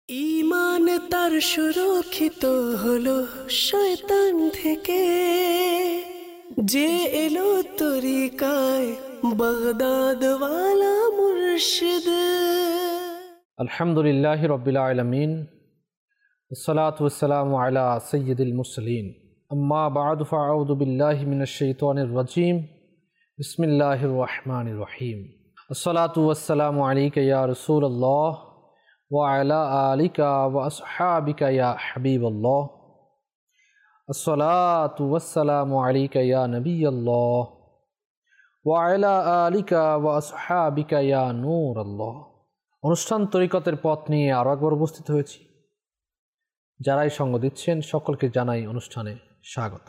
ঈমান তার সুরক্ষিত হলো শয়তান থেকে, যে এলো তরিকায় বাগদাদ ওয়ালা মুর্শিদ। আলহামদুলিল্লাহি রাব্বিল আলামিন, ওয়াসসালাতু ওয়াসসালামু আলা সাইয়্যিদিল মুরসালিন, আম্মা বা'দু ফাআউযু বিল্লাহি মিনাশ শাইতানির রাজীম। বিসমিল্লাহির রহমানির রহিম। আসসালাতু ওয়াসসালামু আলাইকা ইয়া রাসূলুল্লাহ ওয়া আলা আলিকা ওয়া আসহাবিকা ইয়া হাবিবাল্লাহ। আসসালাতু ওয়াসসালামু আলাইকা ইয়া নবিয়াল্লাহ ওয়া আলা আলিকা ওয়া আসহাবিকা ইয়া নূরাল্লাহ। অনুষ্ঠান তরিকতের পথ নিয়ে আরও একবার উপস্থিত হয়েছি। যারাই সঙ্গ দিচ্ছেন সকলকে জানাই অনুষ্ঠানে স্বাগত।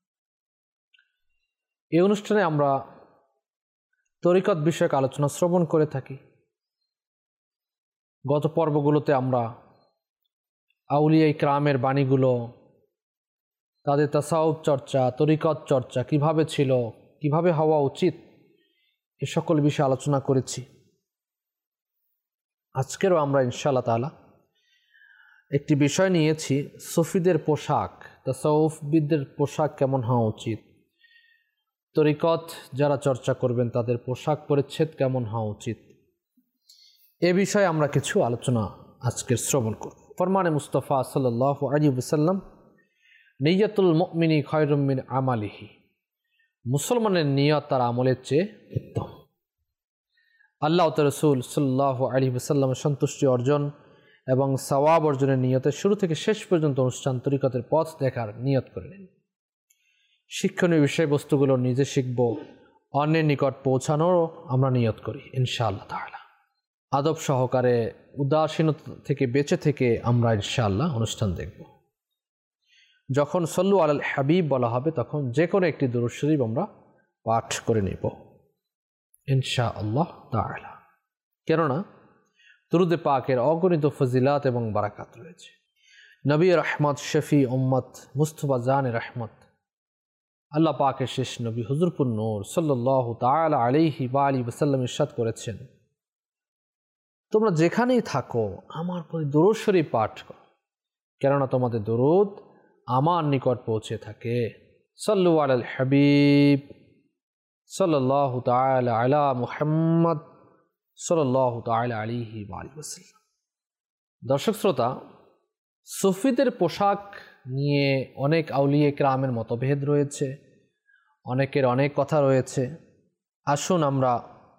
এই অনুষ্ঠানে আমরা তরিকত বিষয়ক আলোচনা শ্রবণ করে থাকি। গত পর্বগুলোতে আমরা আউলিয়া ইকরামের বাণীগুলো, তাদের তাসাউফ চর্চা, তরিকত চর্চা কিভাবে ছিল, কিভাবে হওয়া উচিত, এ সকল বিষয়ে আলোচনা করেছি। আজকেরও আমরা ইনশাআল্লাহ তাআলা একটি বিষয় নিয়েছি, সুফিদের পোশাক, তাসাউফবিদদের পোশাক কেমন হওয়া উচিত, তরিকত যারা চর্চা করবেন তাদের পোশাক পরিচ্ছদ কেমন হওয়া উচিত, এ বিষয়ে আমরা কিছু আলোচনা আজকের শ্রবণ করব। ফরমানে মুস্তাফা সাল্লাল্লাহু আলাইহি ওয়াসাল্লাম, নিয়্যাতুল মুমিনি খায়রুম মিন আমালিহি, মুসলমানের নিয়ত তার আমলের চেয়ে উত্তম। আল্লাহ ও তার রাসূল সাল্লাল্লাহু আলাইহি ওয়াসাল্লামের সন্তুষ্টি অর্জন এবং সওয়াব অর্জনের নিয়তে শুরু থেকে শেষ পর্যন্ত অনুষ্ঠান তরিকতের পথ দেখার নিয়ত করে নিন। শিক্ষণীয় বিষয়বস্তুগুলো নিজে শিখব, অন্যের নিকট পৌঁছানোরও আমরা নিয়ত করি ইনশাআল্লাহ তাআলা। আদব সহকারে, উদাসীনতা থেকে বেঁচে থেকে আমরা ইনশাআল্লাহ অনুষ্ঠান দেখব। যখন সল্লু আলাল হাবিব বলা হবে তখন যে কোনো একটি দুরূদ শরীফ আমরা পাঠ করে নেব ইনশাআল্লাহ তাআলা। কেননা দুরূদে পাকের অগণিত ফজিলাত এবং বারাকাত রয়েছে। নবী রহমত, শফি উম্মত, মুস্তফা জানে রহমত, আল্লাহ পাকের শেষ নবী হুজুরপুর নূর সাল্লাল্লাহু তাআলা আলাইহি ওয়া আলিহি ওয়াসাল্লাম ইরশাদ করেছেন, তোমরা যেখানেই থাকো আমার প্রতি দুরূদ শরীফ পাঠ করো, কেননা তোমাদের দুরূদ আমার নিকট পৌঁছে থাকে। সাল্লু আলাল হাবিব সাল্লাল্লাহু তাআলা আলা মুহাম্মদ সাল্লাল্লাহু তাআলা আলাইহি ওয়া আলিহি ওয়াসাল্লাম। দর্শক শ্রোতা, সুফিদের পোশাক নিয়ে অনেক আউলিয়া কিরামের মতভেদ রয়েছে, অনেকের অনেক কথা রয়েছে। আসুন আমরা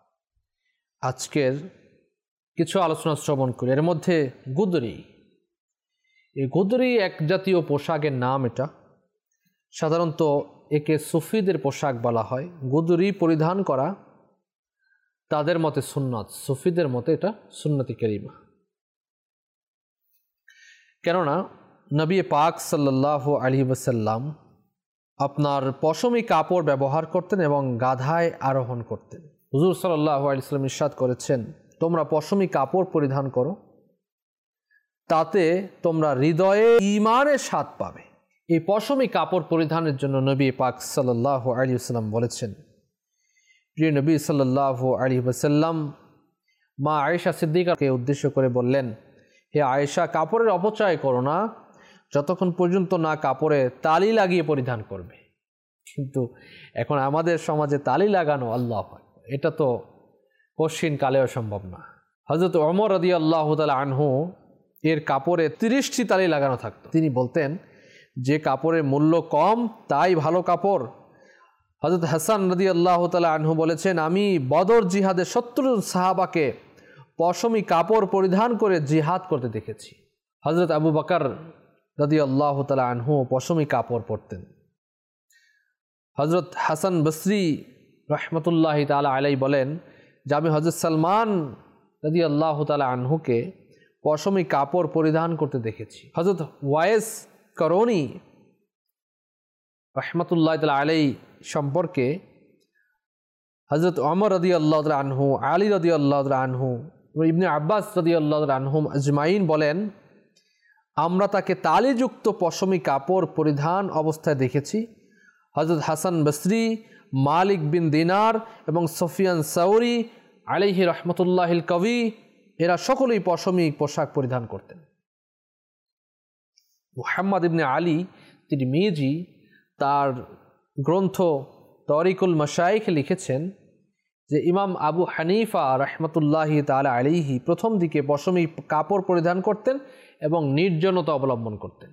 আজকের কিছু আলোচনা শ্রবণ করি। এর মধ্যে গুদরি, এই গুদরি এক জাতীয় পোশাকের নাম। এটা সাধারণত একে সুফিদের পোশাক বলা হয়। গুদরি পরিধান করা তাদের মতে সুন্নত, সুফিদের মতে এটা সুন্নতি কারিমা। কেননা নবী পাক সাল্লাল্লাহু আলাইহি ওয়াসাল্লাম আপনার পশমি কাপড় ব্যবহার করতেন এবং গাধায় আরোহণ করতেন। হুজুর সাল্লাল্লাহু আলাইহি ওয়াসাল্লাম ইরশাদ করেছেন, তোমরা পশমি কাপড় পরিধান করো, তাতে তোমরা হৃদয়ে ঈমানের স্বাদ পাবে। এই পশমি কাপড় পরিধানের জন্য নবী পাক সাল্লাল্লাহু আলাইহি ওয়াসাল্লাম বলেছেন। প্রিয় নবী সাল্লাল্লাহু আলাইহি ওয়াসাল্লাম মা আয়েশা সিদ্দিকাকে উদ্দেশ্য করে বললেন, হে আয়েশা, কাপড়ের অপচয় করো না যতক্ষণ পর্যন্ত না কাপড়ে তালি লাগিয়ে পরিধান করবে। কিন্তু এখন আমাদের সমাজে তালি লাগানো, আল্লাহ, এটা তো কশিন কালেও সম্ভব না। হযরত ওমর রাদিয়াল্লাহু তাআলা আনহু এর কাপড়ে 30টি তালি লাগানো থাকতো। তিনি বলতেন, যে কাপড়ের মূল্য কম তাই ভালো কাপড়। হযরত হাসান রাদিয়াল্লাহু তাআলা আনহু বলেছেন, আমি বদর জিহাদে 70 জন সাহাবাকে পশমি কাপড় পরিধান করে জিহাদ করতে দেখেছি। হযরত আবু বকর রাদিয়াল্লাহু তাআলা আনহু পশমি কাপড় পরতেন। হযরত হাসান বসরি রাহমাতুল্লাহি তাআলা আলাইহি বলেন যে আমি হযরত সালমান রাদিয়াল্লাহু তাআলা আনহুকে পশমি কাপড় পরিধান করতে দেখেছি। হযরত ওয়াইস করনি রাহমাতুল্লাহি তাআলা আলাইহি সম্পর্কে হযরত ওমর রাদিয়াল্লাহু তাআলা আনহু, আলী রাদিয়াল্লাহু তাআলা আনহু, ইবনে আব্বাস রাদিয়াল্লাহু তাআলা আনহুম আজমাইন বলেন, আমরা তাকে তালিযুক্ত পশমি কাপড় পরিধান অবস্থায় দেখেছি। হযরত হাসান বসরি, মালিক বিন দিনার এবং সুফিয়ান সাউরি আলাইহি রহমতুল্লাহিল কবি, এরা সকলেই পশমি পোশাক পরিধান করতেন। মুহাম্মদ ইবনে আলী তিরমিজি তার গ্রন্থ তরিকুল মাশাইখে লিখেছেন যে ইমাম আবু হানিফা রহমতুল্লাহি তাআলা আলাইহি প্রথম দিকে পশমি কাপড় পরিধান করতেন এবং নির্জনতা অবলম্বন করতেন।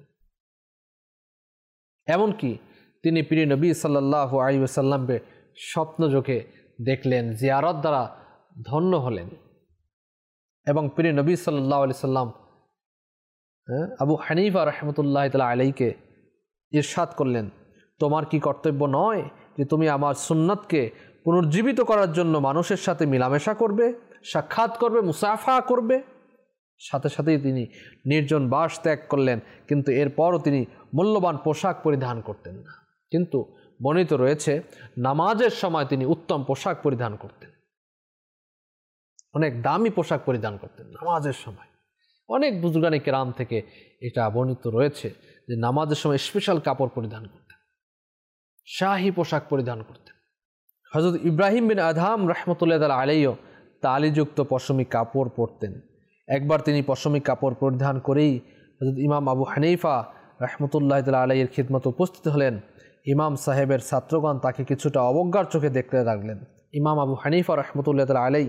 এমনকি তিনি প্রিয় নবী সাল্লাল্লাহু আলাইহি ওয়াসাল্লামকে স্বপ্নযোগে দেখলেন, জিয়ারত দ্বারা ধন্য হলেন এবং প্রিয় নবী সাল্লাল্লাহু আলাইহি সাল্লাম আবু হানিফা রহমতুল্লাহি তাআলা আলাইহিকে ইরশাদ করলেন, তোমার কি কর্তব্য নয় যে তুমি আমার সুন্নাতকে পুনর্জীবিত করার জন্য মানুষের সাথে মিলামেশা করবে, সাক্ষাৎ করবে, মুসাফা করবে? সাথে সাথেই তিনি নির্জন বাস ত্যাগ করলেন, কিন্তু এরপরও তিনি মূল্যবান পোশাক পরিধান করতেন না। কিন্তু বর্ণিত রয়েছে নামাজের সময় তিনি উত্তম পোশাক পরিধান করতেন, অনেক দামি পোশাক পরিধান করতেন নামাজের সময়। অনেক বুজুর্গানে কেরাম থেকে এটা বর্ণিত রয়েছে যে নামাজের সময় স্পেশাল কাপড় পরিধান করতেন, শাহী পোশাক পরিধান করতেন। হযরত ইব্রাহিম বিন আদহাম রহমতুল্লাহ তাআলা আলাইহি তালিযুক্ত পশমি কাপড় পরতেন। একবার তিনি পশমি কাপড় পরিধান করেই হযরত ইমাম আবু হানিফা রহমতুল্লাহ তাআলা আলাইহির খিদমতে উপস্থিত হলেন। ইমাম সাহেবের ছাত্রগণ তাকে কিছুটা অবজ্ঞার চোখে দেখতে লাগলেন। ইমাম আবু হানিফা রহমতুল্লাহ তাআলা আলাইহি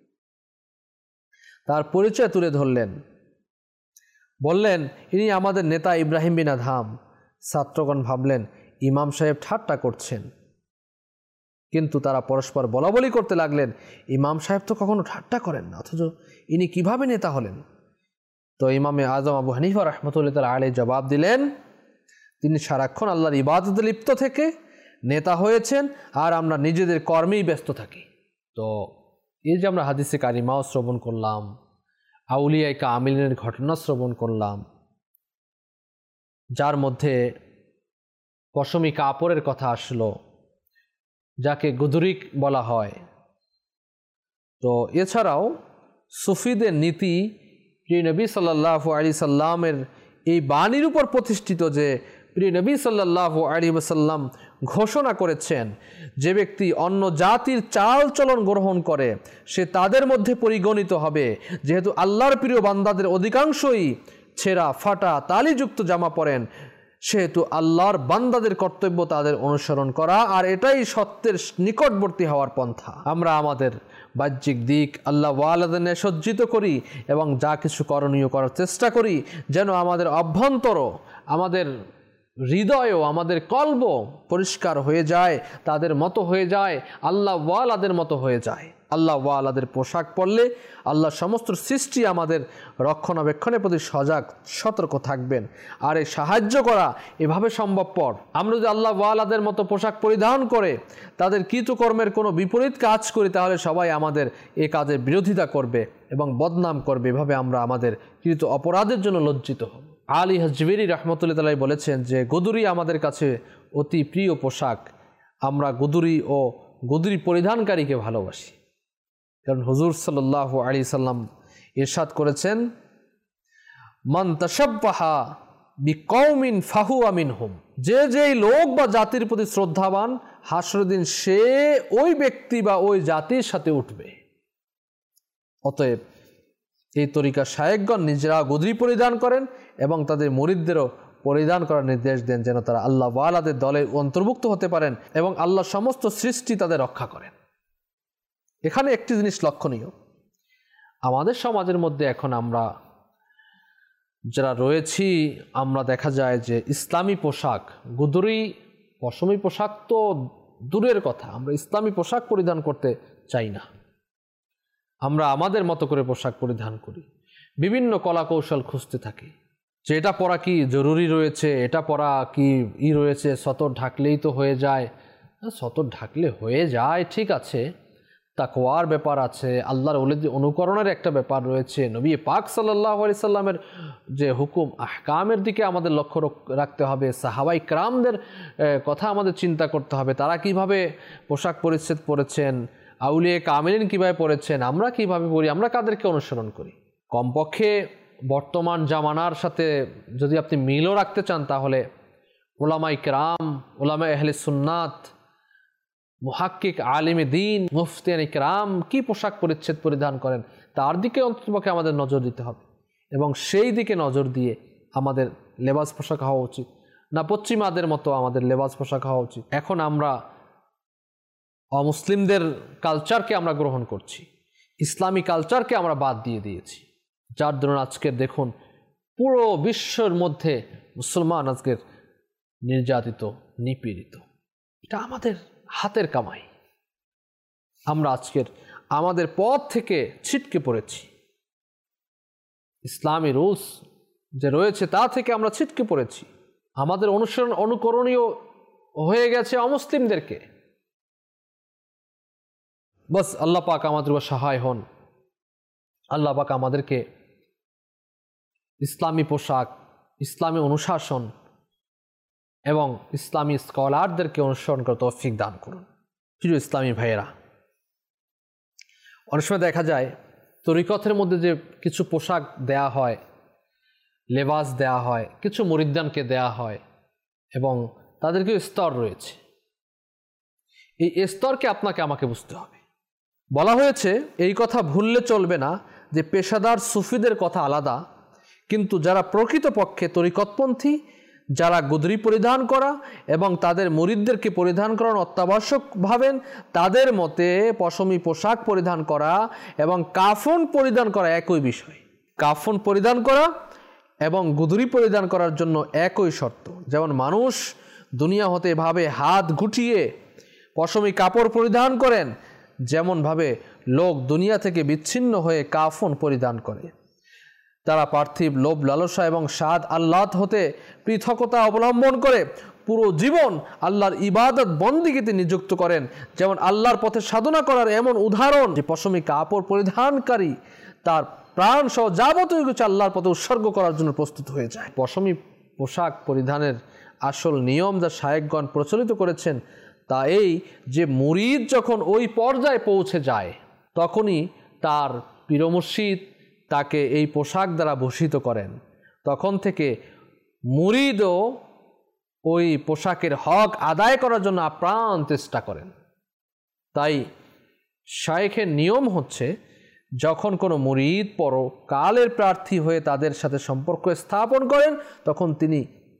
তার পরিচয় তুলে ধরলেন, বললেন, ইনি আমাদের নেতা ইব্রাহিম বিন আদহাম। ছাত্রগণ ভাবলেন ইমাম সাহেব ঠাট্টা করছেন, কিন্তু তারা পরস্পর বলাবলি করতে লাগলেন, ইমাম সাহেব তো কখনো ঠাট্টা করেন না, অথচ ইনি কিভাবে নেতা হলেন? তো ইমামে আজম আবু হানিফা রহমতুল্লাহ তাআলা আলাইহি জবাব দিলেন, তিনি সারাক্ষণ আল্লাহর ইবাদতে লিপ্ত থেকে নেতা হয়েছেন, আর আমরা নিজেদের কর্মেই ব্যস্ত থাকি। তো এই যে আমরা হাদিসে কারিমাও শ্রবণ করলাম, আউলিয়ায়ে কামিলিনের ঘটনা শ্রবণ করলাম, যার মধ্যে পশমি কাপড়ের কথা আসলো, যাকে গুদরিক বলা হয়। তো এছাড়াও সুফিদের নীতি প্রিয় নবী সাল্লাল্লাহু আলাইহি সাল্লামের এই বাণীর উপর প্রতিষ্ঠিত যে প্রিয় নবী সাল্লাল্লাহু আলাইহি ওয়াসাল্লাম ঘোষণা করেছেন, যে ব্যক্তি অন্য জাতির চাল চলন গ্রহণ করে সে তাদের মধ্যে পরিগণিত হবে। যেহেতু আল্লাহর প্রিয় বান্দাদের অধিকাংশই ছেঁড়া ফাটা তালিযুক্ত জামা পরেন, সেহেতু আল্লাহর বান্দাদের কর্তব্য তাদের অনুসরণ করা, আর এটাই সত্যের নিকটবর্তী হওয়ার পন্থা। আমরা আমাদের বাহ্যিক দিক আল্লাহ ওয়ালাদের ন্যায় সজ্জিত করি এবং যা কিছু করণীয় করার চেষ্টা করি যেন আমাদের অভ্যন্তর, আমাদের হৃদয়ও, আমাদের কল্ব পরিষ্কার হয়ে যায়, তাদের মতো হয়ে যায়, আল্লাহ ওয়ালাদের মতো হয়ে যায়। আল্লাহ ওয়ালাদের পোশাক পরলে আল্লাহ সমস্ত সৃষ্টি আমাদের রক্ষণাবেক্ষণের প্রতি সজাগ সতর্ক থাকবেন। আর এই সাহায্য করা এভাবে সম্ভবপর। আমরা যদি আল্লাহ ওয়ালাদের মতো পোশাক পরিধান করে তাদের কৃতকর্মের কোনো বিপরীত কাজ করি, তাহলে সবাই আমাদের এ কাজের বিরোধিতা করবে এবং বদনাম করবে। এভাবে আমরা আমাদের কৃত অপরাধের জন্য লজ্জিত হব। আলী হাজবেরি রহমতুল্লাহ তাআলা বলেছেন যে গুদরি আমাদের কাছে অতি প্রিয় পোশাক। আমরা গুদরি ও গুদরি পরিধানকারীকে ভালোবাসি, কারণ হুজুর সাল্লাল্লাহু আলাইহি সাল্লাম ইরশাদ করেছেন, মান তাশাব্বাহা বিকওমিন ফাহুয়া মিনহুম। যে যেই লোক বা জাতির প্রতি শ্রদ্ধাবান, হাসরের দিন সে ওই ব্যক্তি বা ওই জাতির সাথে উঠবে। অতএব এই তরিকা শায়েখগণ নিজেরা গুদরি পরিধান করেন এবং তাদের মুরিদদেরও পরিধান করার নির্দেশ দেন, যেন তারা আল্লাহ ওয়ালাদের দলে অন্তর্ভুক্ত হতে পারেন এবং আল্লাহ সমস্ত সৃষ্টি তাদের রক্ষা করেন। এখানে একটি জিনিস লক্ষণীয়, আমাদের সমাজের মধ্যে এখন আমরা যারা রয়েছি, আমরা দেখা যায় যে ইসলামী পোশাক, গুদরি পশমি পোশাক তো দূরের কথা, আমরা ইসলামী পোশাক পরিধান করতে চাই না। আমরা আমাদের মতো করে পোশাক পরিধান করি, বিভিন্ন কলা কৌশল খুঁজতে থাকি যে এটা পরা কি জরুরি রয়েছে, এটা পরা কি রয়েছে, সতর ঢাকলেই তো হয়ে যায়। সতর ঢাকলে হয়ে যায় ঠিক আছে, তাকওয়ার ব্যাপার আছে, আল্লাহর ওলিদের অনুকরণের একটা ব্যাপার রয়েছে, নবী পাক সাল্লাল্লাহু আলাইহি সাল্লামের যে হুকুম আহকামের দিকে আমাদের লক্ষ্য রাখতে হবে, সাহাবাই কেরামদের কথা আমাদের চিন্তা করতে হবে, তারা কিভাবে পোশাক পরিচ্ছদ পরেছেন, আউলিয়া কামিলিন কীভাবে পড়েছেন, আমরা কিভাবে পড়ি, আমরা কাদেরকে অনুসরণ করি। কমপক্ষে বর্তমান জামানার সাথে যদি আপনি মিলও রাখতে চান, তাহলে উলামায়ে কেরাম, উলামায়ে আহলে সুন্নাত, মুহাক্কিক আলিমে দ্বীন, মুফতিয়ানে কেরাম কি পোশাক পরিচ্ছদ পরিধান করেন, তার দিকে অন্ততপক্ষে আমাদের নজর দিতে হবে এবং সেই দিকে নজর দিয়ে আমাদের লেবাস পোশাক হওয়া উচিত, না পশ্চিমাদের মতো আমাদের লেবাস পোশাক হওয়া উচিত। এখন আমরা অমুসলিমদের কালচারকে আমরা গ্রহণ করছি, ইসলামী কালচারকে আমরা বাদ দিয়ে দিয়েছি, যার জন্য আজকের দেখুন পুরো বিশ্বের মধ্যে মুসলমান আজকের নির্যাতিত, নিপীড়িত। এটা আমাদের হাতের কামাই। আমরা আজকের আমাদের পথ থেকে ছিটকে পড়েছি, ইসলামী রুলস যে রয়েছে তা থেকে আমরা ছিটকে পড়েছি। আমাদের অনুকরণীয় হয়ে গেছে অমুসলিমদেরকে। বাস আল্লাহ পাক আমাদের উপর সহায় হন, আল্লাহ পাক আমাদেরকে ইসলামী পোশাক, ইসলামী অনুশাসন এবং ইসলামী স্কলারদেরকে অনুসরণ করে তৌফিক দান করুন। প্রিয় ইসলামী ভাইয়েরা, অনেক সময় দেখা যায় তরিকতের মধ্যে যে কিছু পোশাক দেয়া হয়, লেবাস দেয়া হয়, কিছু মুরিদ্দানকে দেয়া হয় এবং তাদেরকে স্তর রয়েছে। এই স্তরকে আপনাকে আমাকে বুঝতে হবে। বলা হয়েছে এই কথা ভুললে চলবে না যে পেশাদার সুফিদের কথা আলাদা, কিন্তু যারা প্রকৃতপক্ষে তরিকতপন্থী, যারা গুদরি পরিধান করা এবং তাদের মুরিদদেরকে পরিধান করার অত্যাবশ্যক ভাবেন, তাদের মতে পশমি পোশাক পরিধান করা এবং কাফন পরিধান করা একই বিষয়। কাফন পরিধান করা এবং গুদরি পরিধান করার জন্য একই শর্ত। যেমন মানুষ দুনিয়া হতে এভাবে হাত গুটিয়ে পশমি কাপড় পরিধান করেন, যেমনভাবে লোক দুনিয়া থেকে বিচ্ছিন্ন হয়ে কাফন পরিধান করে। তারা পার্থিব লোভ লালসা এবং স্বাদ আহ্লাদ হতে পৃথকতা অবলম্বন করে পুরো জীবন আল্লাহর ইবাদত বন্দিগিতে নিযুক্ত করেন। যেমন আল্লাহর পথে সাধনা করার এমন উদাহরণ যে পশমি কাপড় পরিধানকারী তার প্রাণ সহ যাবতীয় কিছু আল্লাহর পথে উৎসর্গ করার জন্য প্রস্তুত হয়ে যায়। পশমি পোশাক পরিধানের আসল নিয়ম যা শায়েখগণ প্রচলিত করেছেন তা এই যে মুরিদ যখন ওই পর্যায়ে পৌঁছে যায় তখনই তার পীর মুর্শিদ তাকে এই পোশাক দ্বারা ভূষিত করেন। তখন থেকে মুরিদও ওই পোশাকের হক আদায় করার জন্য আপ্রাণ চেষ্টা করেন। তাই শায়েখের নিয়ম হচ্ছে যখন কোনো মুরিদ পরকালের প্রার্থী হয়ে তাদের সাথে সম্পর্ক স্থাপন করেন তখন তিনি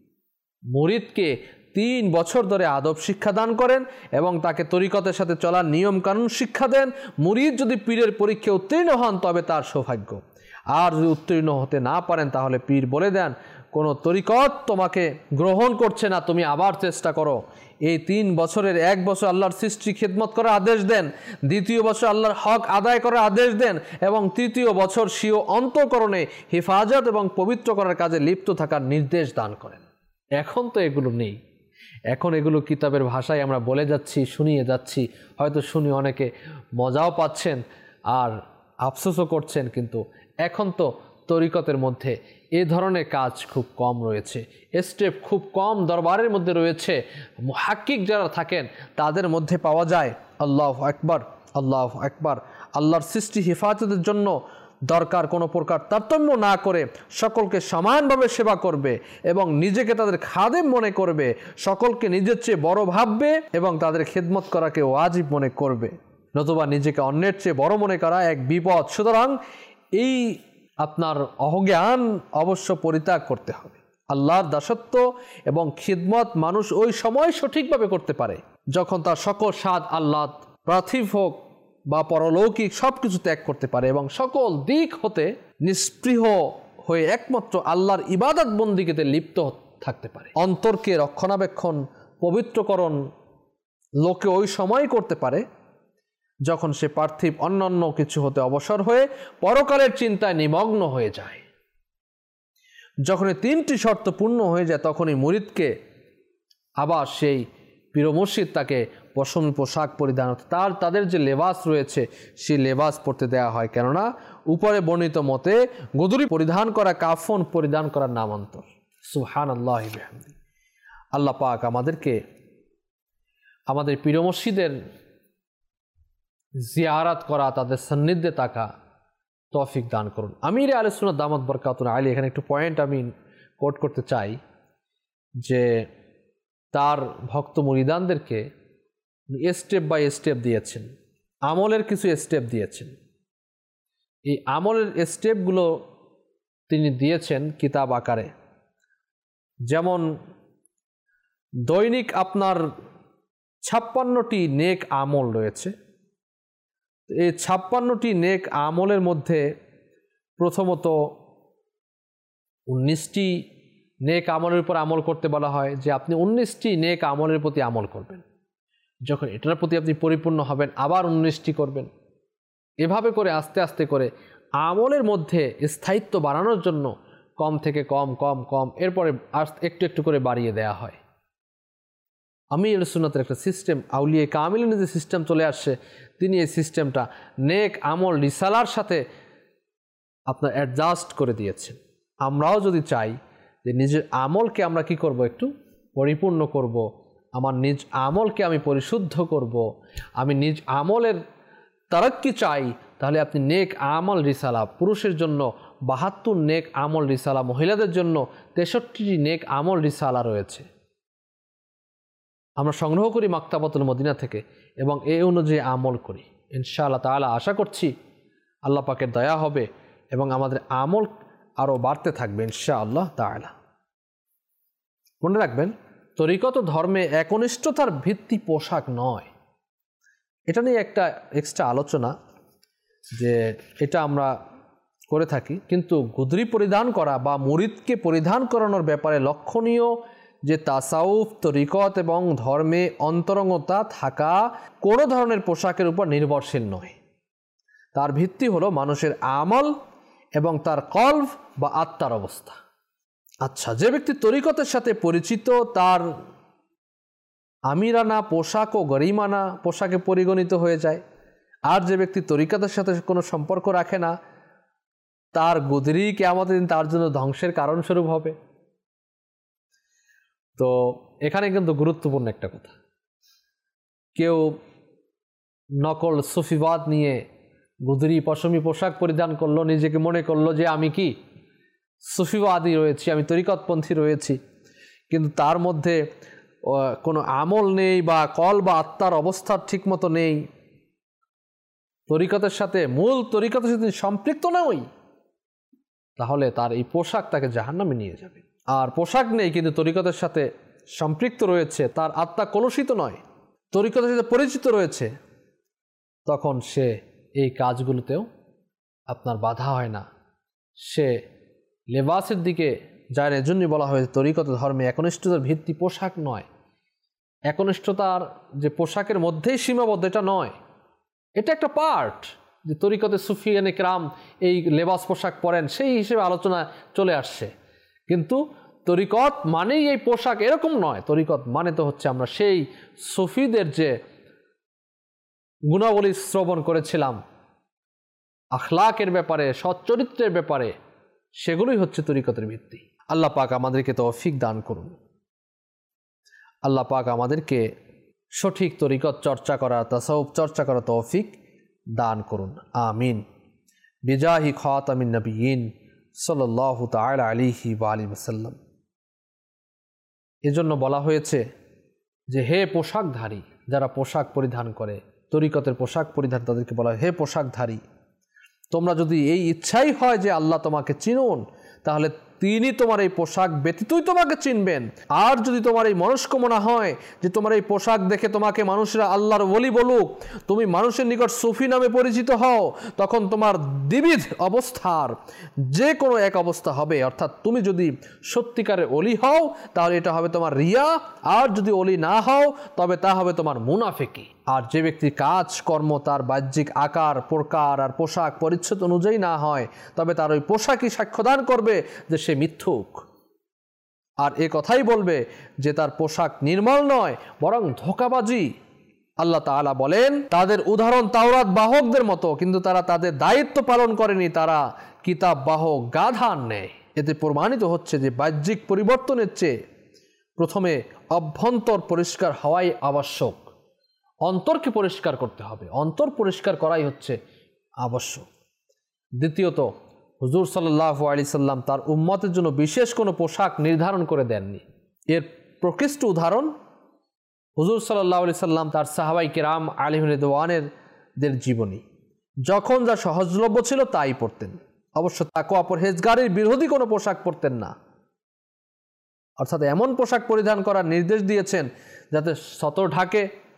মুরিদকে 3 বছর ধরে আদব শিক্ষা দান করেন এবং তাকে তরিকতের সাথে চলার নিয়ম কানুন শিক্ষা দেন। মুরিদ যদি পীরের পরীক্ষায় উত্তীর্ণ হন তবে তার সৌভাগ্য, আর যদি উত্তীর্ণ হতে না পারেন তাহলে পীর বলে দেন কোনো তরিকত তোমাকে গ্রহণ করছে না, তুমি আবার চেষ্টা করো। এই 3 বছরের 1 বছর আল্লাহর সৃষ্টি খিদমত করার আদেশ দেন, 2য় বছর আল্লাহর হক আদায় করার আদেশ দেন এবং 3য় বছর স্বীয় অন্তঃকরণে হেফাজত এবং পবিত্র করার কাজে লিপ্ত থাকার নির্দেশ দান করেন। এখন তো এগুলো নেই, এখন এগুলো কিতাবের ভাষায় আমরা বলে যাচ্ছি, শুনিয়ে যাচ্ছি, হয়তো শুনি অনেকে মজাও পাচ্ছেন আর আফসোসও করছেন, কিন্তু এখন তো তরিকতের মধ্যে এ ধরনের কাজ খুব কম রয়েছে, স্টেপ খুব কম দরবারের মধ্যে রয়েছে। মুহাক্কিক যারা থাকেন তাদের মধ্যে পাওয়া যায় আল্লাহু আকবার, আল্লাহু আকবার। আল্লাহর সৃষ্টি হেফাজতের জন্য দরকার কোনো প্রকার তারতম্য না করে সকলকে সমানভাবে সেবা করবে এবং নিজেকে তাদের খাদেম মনে করবে, সকলকে নিজের চেয়ে বড় ভাববে এবং তাদের খেদমত করাকে ওয়াজিব মনে করবে, নতুবা নিজেকে অন্যের চেয়ে বড় মনে করা এক বিপদ। সুতরাং এই আপনার অজ্ঞান অবশ্য পরিত্যাগ করতে হবে। আল্লাহর দাসত্ব এবং খিদমত মানুষ ওই সময় সঠিকভাবে করতে পারে যখন তার সকল স্বাদ আহ্লাদ পার্থিব হোক বা পরলৌকিক সব কিছু ত্যাগ করতে পারে এবং সকল দিক হতে নিস্পৃহ হয়ে একমাত্র আল্লাহর ইবাদত বন্দিগিতে লিপ্ত থাকতে পারে। অন্তরকে রক্ষণাবেক্ষণ পবিত্রকরণ লোকে ওই সময় করতে পারে যখন সে পার্থিব অন্যান্য কিছু হতে অবসর হয়ে পরকালের চিন্তায় নিমগ্ন হয়ে যায়। যখন এই 3টি শর্ত পূর্ণ হয়ে যায় তখনই মুরিদকে আবার সেই পীর মুর্শিদ তাকে পশমি পোশাক পরিধান তাদের যে লেবাস রয়েছে সেই লেবাস পরতে দেওয়া হয়, কেননা উপরে বর্ণিত মতে গুদরি পরিধান করা কাফন পরিধান করার নামান্তর। সুবহানাল্লাহি বিহামদি। আল্লাহ পাক আমাদেরকে আমাদের পীর মুর্শিদের জিয়ারাত করা, তাদের সান্নিধ্যে থাকা তৌফিক দান করুন। আমির আহলে সুন্নাত দামাত বরকাতুহু আলাইহি এখানে একটু পয়েন্ট আমি কোট করতে চাই যে তার ভক্ত মুরিদানদেরকে স্টেপ বাই স্টেপ দিয়েছেন, আমলের কিছু স্টেপ দিয়েছেন। এই আমলের স্টেপগুলো তিনি দিয়েছেন কিতাব আকারে, যেমন দৈনিক আপনার 56টি নেক আমল রয়েছে। এই 56টি নেক আমলের মধ্যে প্রথমত 19টি নেক আমলের উপর আমল করতে বলা হয়, যে আপনি 19টি নেক আমলের প্রতি আমল করবেন। যখন এটার প্রতি আপনি পরিপূর্ণ হবেন আবার 19টি করবেন। এভাবে করে আস্তে আস্তে করে আমলের মধ্যে স্থায়িত্ব বাড়ানোর জন্য কম থেকে কম কম কম এরপরে একটু একটু করে বাড়িয়ে দেয়া হয়। আমির সুন্নাতের একটা সিস্টেম, আউলিয়া কামিলিনের যে সিস্টেম চলে আসছে, তিনি এই সিস্টেমটা নেক আমল রিসালার সাথে আপনার অ্যাডজাস্ট করে দিয়েছেন। আমরাও যদি চাই যে নিজের আমলকে আমরা কি করব, একটু পরিপূর্ণ করব, আমার নিজ আমলকে আমি পরিশুদ্ধ করব, আমি নিজ আমলের তারাক্কি চাই, তাহলে আপনি নেক আমল রিসালা, পুরুষের জন্য 72 নেক আমল রিসালা, মহিলাদের জন্য 63টি নেক আমল রিসালা রয়েছে। আমরা সংগ্রহ করি মাকতাবাতুল মদিনা থেকে এবং এই অনুযায়ী আমল করি। ইনশাআল্লাহ তাআলা আশা করছি আল্লাহ পাকের দয়া হবে এবং আমাদের আমল আরও বাড়তে থাকবে ইনশাআল্লাহ তাআলা। মনে রাখবেন, তরিকত ধর্মে একনিষ্ঠতার ভিত্তি পোশাক নয়। এটা নিয়ে একটা এক্সট্রা আলোচনা, যে এটা আমরা করে থাকি, কিন্তু গুদরি পরিধান করা বা মুরিদকে পরিধান করানোর ব্যাপারে লক্ষণীয় যে তাসাউফ, তরিকত এবং ধর্মে অন্তরঙ্গতা থাকা কোনো ধরনের পোশাকের উপর নির্ভরশীল নয়। তার ভিত্তি হলো মানুষের আমল এবং তার কলব বা আত্মার অবস্থা। আচ্ছা, যে ব্যক্তি তরিকতের সাথে পরিচিত তার আমিরানা পোশাক ও গরিমানা পোশাকে পরিগণিত হয়ে যায়, আর যে ব্যক্তি তরিকতের সাথে কোনো সম্পর্ক রাখে না তার গুদরি কিয়ামতের দিন তার জন্য ধ্বংসের কারণস্বরূপ হবে। তো এখানে কিন্তু গুরুত্বপূর্ণ একটা কথা, কেউ নকল সুফিবাদ নিয়ে গুদরি পশমি পোশাক পরিধান করলো, নিজেকে মনে করলো যে আমি কি সুফিবাদী রয়েছি, আমি তরিকতপন্থী রয়েছি, কিন্তু তার মধ্যে কোনো আমল নেই বা কল বা আত্মার অবস্থা ঠিকমতো নেই, তরিকতের সাথে মূল তরিকতের সাথে সম্পৃক্ত নয়, তাহলে তার এই পোশাক তাকে জাহান্নামে নিয়ে যাবে। আর পোশাক নেই কিন্তু তরিকতের সাথে সম্পৃক্ত রয়েছে, তার আত্মা কলুষিত নয়, তরিকতের সাথে পরিচিত রয়েছে, তখন সে এই কাজগুলোতেও আপনার বাধা হয় না, সে লেবাসের দিকে যায়। এজন্যই বলা হয়েছে তরিকত ধর্মে একনিষ্ঠতার ভিত্তি পোশাক নয়। একনিষ্ঠতার যে পোশাকের মধ্যেই সীমাবদ্ধ এটা নয়, এটা একটা পার্ট। যে তরিকতে সুফিয়ানে কেরাম এই লেবাস পোশাক পরেন সেই হিসেবে আলোচনা চলে আসছে, কিন্তু তরিকত মানেই এই পোশাক এরকম নয়। তরিকত মানে তো হচ্ছে আমরা সেই সুফিদের যে গুণাবলী শ্রবণ করেছিলাম আখলাকের ব্যাপারে, সচ্চরিত্রের ব্যাপারে, সেগুলোই হচ্ছে তরিকতের ভিত্তি। আল্লাহ পাক আমাদেরকে তৌফিক দান করুন। আল্লাহ পাক আমাদেরকে সঠিক তরিকত চর্চা করা, তাসাউফ চর্চা করা তৌফিক দান করুন, আমিন। বিজাহি খাতামিন নবিয়িন সাল্লাল্লাহু তাআলা আলাইহি ওয়া আলিহি ওয়াসাল্লাম। এজন্য বলা হয়েছে যে হে পোশাকধারী, যারা পোশাক পরিধান করে, তরিকতের পোশাক পরিধান, তাদেরকে বলা হয় হে পোশাকধারী, তোমরা যদি এই ইচ্ছাই হয় যে আল্লাহ তোমাকে চিনুন, তাহলে তিনি তোমার এই পোশাক ব্যতীতই তোমাকে চিনবেন। আর যদি তোমার এই মনস্কামনা হয় যে তোমার এই পোশাক দেখে তোমাকে মানুষরা আল্লাহর ওলি বলুক, তুমি মানুষের নিকট সুফি নামে পরিচিত হও, তখন তোমার দ্বিবিধ অবস্থার যে কোনো এক অবস্থা হবে। অর্থাৎ তুমি যদি সত্যিকারের ওলি হও তাহলে এটা হবে তোমার রিয়া, আর যদি ওলি না হও তবে তা হবে তোমার মুনাফিকি। আর যে ব্যক্তির কাজ কর্ম তার বাহ্যিক আকার প্রকার আর পোশাক পরিচ্ছদ অনুযায়ী না হয়, তবে তার ওই পোশাকই সাক্ষ্যদান করবে যে সে মিথ্যুক, আর এ কথাই বলবে যে তার পোশাক নির্মল নয় বরং ধোঁকাবাজি। আল্লাহ তাআলা বলেন তাদের উদাহরণ তাওরাত বাহকদের মতো, কিন্তু তারা তাদের দায়িত্ব পালন করেনি, তারা কিতাব বাহক গাধার ন্যায়। এতে প্রমাণিত হচ্ছে যে বাহ্যিক পরিবর্তনের চেয়ে প্রথমে অভ্যন্তর পরিষ্কার হওয়াই আবশ্যক। অন্তরকে পরিষ্কার করতে হবে, অন্তর পরিষ্কার করাই হচ্ছে আবশ্যক। দ্বিতীয়ত, হুজুর সাল্লাল্লাহু আলাইহি সাল্লাম তার উম্মতের জন্য বিশেষ কোনো পোশাক নির্ধারণ করে দেননি। এর প্রকৃষ্ট উদাহরণ হুজুর সাল্লাল্লাহু আলাইহি সাল্লাম তার সাহাবায়ে কেরাম আলাইহিম রিদওয়ানের জীবনী। যখন যা সহজলভ্য ছিল তাই পরতেন, অবশ্য তাকওয়া পরহেজগারির বিরোধী কোনো পোশাক পরতেন না। অর্থাৎ এমন পোশাক পরিধান করার নির্দেশ দিয়েছেন যাতে সতর ঢাকে,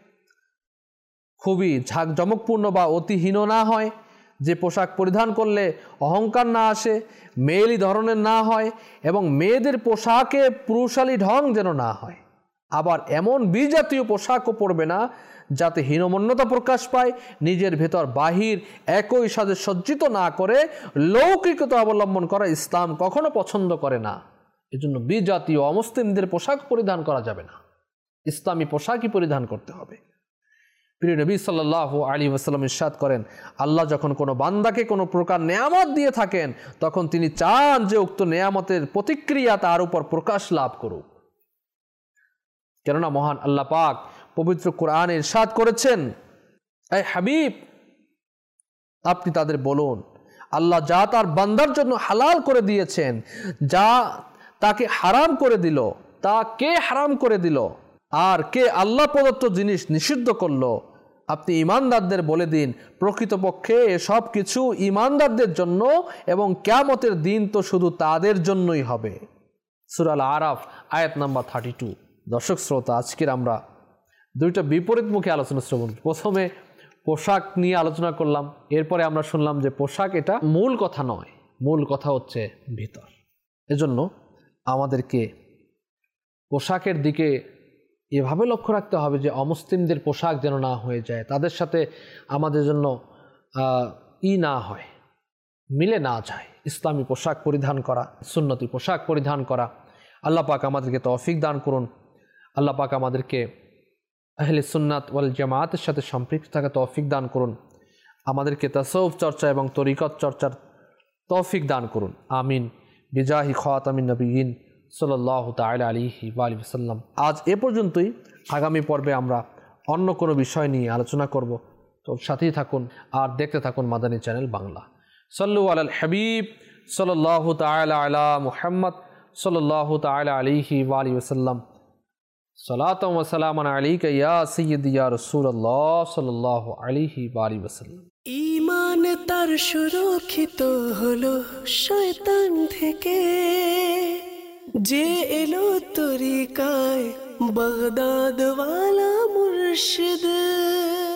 খুবই ঝাঁকজমকপূর্ণ বা অতিহীন না হয়, যে পোশাক পরিধান করলে অহংকার না আসে, মেয়েলি ধরনের না হয়, এবং মেয়েদের পোশাকে পুরুষালী ঢং যেন না হয়। আবার এমন বিজাতীয় পোশাকও পরবে না যাতে হীনমন্যতা প্রকাশ পায়, নিজের ভেতর বাহির একই সাজে সজ্জিত না করে লৌকিকতা অবলম্বন করা ইসলাম কখনো পছন্দ করে না। এজন্য বিজাতীয় অমুসলিমদের পোশাক পরিধান করা যাবে না, ইসলামী পোশাকই পরিধান করতে হবে। প্রিয় নবী সাল্লাল্লাহু আলাইহি ওয়াসাল্লাম ইরশাদ করেন, আল্লাহ যখন কোনো বান্দাকে কোনো প্রকার নেয়ামত দিয়ে থাকেন তখন তিনি চান যে উক্ত নেয়ামতের প্রতিক্রিয়া তার উপর প্রকাশ লাভ করুক। কেননা মহান আল্লাহ পাক পবিত্র কোরআনে ইরশাদ করেছেন, এই হাবিব আপনি তাদের বলুন, আল্লাহ যা তার বান্দার জন্য হালাল করে দিয়েছেন, যা তাকে হারাম করে দিল, তা কে হারাম করে দিল, আর কে আল্লাহ প্রদত্ত জিনিস নিষিদ্ধ করলো, আপনি ঈমানদারদের বলে দিন প্রকৃতপক্ষে এসব কিছু ঈমানদারদের জন্য এবং কিয়ামতের দিন তো শুধু তাদের জন্যই হবে। সূরা আল আরাফ আয়াত নাম্বার 32। দর্শক শ্রোতা, আজকের আমরা দুইটা বিপরীতমুখী আলোচনা শ্রবণ। প্রথমে পোশাক নিয়ে আলোচনা করলাম, এরপরে আমরা শুনলাম যে পোশাক এটা মূল কথা নয়, মূল কথা হচ্ছে ভিতর। এজন্য আমাদেরকে পোশাকের দিকে এভাবে লক্ষ্য রাখতে হবে যে অমুসলিমদের পোশাক যেন না হয়ে যায়, তাদের সাথে আমাদের জন্য না হয়, মিলে না যায়। ইসলামী পোশাক পরিধান করা, সুন্নতি পোশাক পরিধান করা। আল্লাহ পাক আমাদেরকে তৌফিক দান করুন। আল্লাহ পাক আমাদেরকে আহলে সুন্নাত ওয়াল জামাতের সাথে সম্পৃক্ত থাকা তৌফিক দান করুন। আমাদেরকে তাসাউফ চর্চা এবং তরিকত চর্চার তৌফিক দান করুন। আমিন বিজাহি খাতামিন নবিয়িন সাল্লাল্লাহু তাআলা আলাইহি ওয়া আলিহি ওয়াসাল্লাম। আজ এ পর্যন্তই। আগামী পর্বে আমরা অন্য কোনো বিষয় নিয়ে আলোচনা করব। তো সাথেই থাকুন আর দেখতে থাকুন মাদানী চ্যানেল বাংলা। সাল্লু আলাল হাবিব সাল্লাল্লাহু তাআলা আলা মুহাম্মদ সাল্লাল্লাহু তাআলা আলাইহি ওয়া আলিহি ওয়াসাল্লাম। সালাতাম ওয়া সালামান আলাইকা ইয়া সাইয়্যিদি ইয়া রাসূলুল্লাহ সাল্লাল্লাহু আলাইহি ওয়া আলিহি ওয়াসাল্লাম। ঈমান তার সুরক্ষিত হলো শয়তান থেকে, যে এলো তরিকায় বাগদাদ ওয়ালা মুর্শিদ।